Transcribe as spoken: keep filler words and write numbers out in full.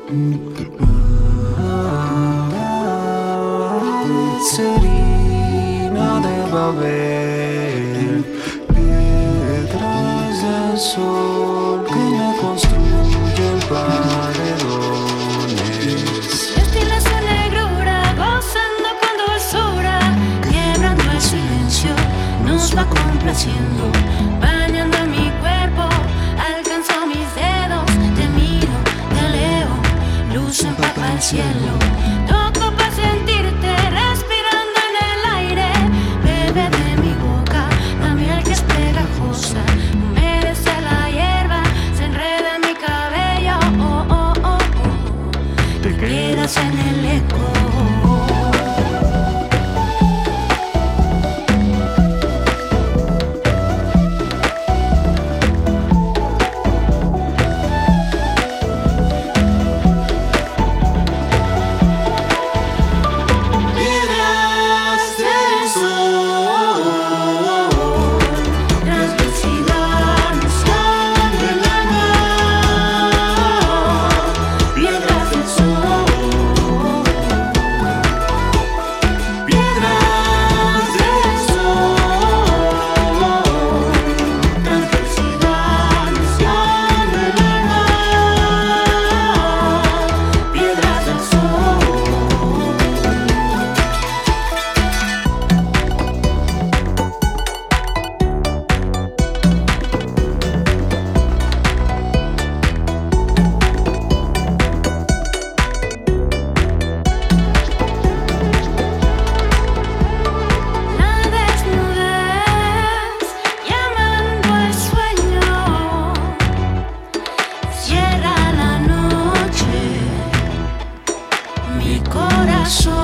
Serina de Babel, piedras del sol que me construyen paredones. Destila su negrura, gozando con dulzura, quebrando el silencio, nos va complaciendo, bañando mi cuerpo, alcanzó mis dedos, te miro, te leo, luz empapa el cielo, toco para sentirte respirando en el aire, bebe de mi boca, la miel que es pegajosa, humedece la hierba, se enreda en mi cabello, oh, oh, oh, oh. Te quedas en el eco. Corazón.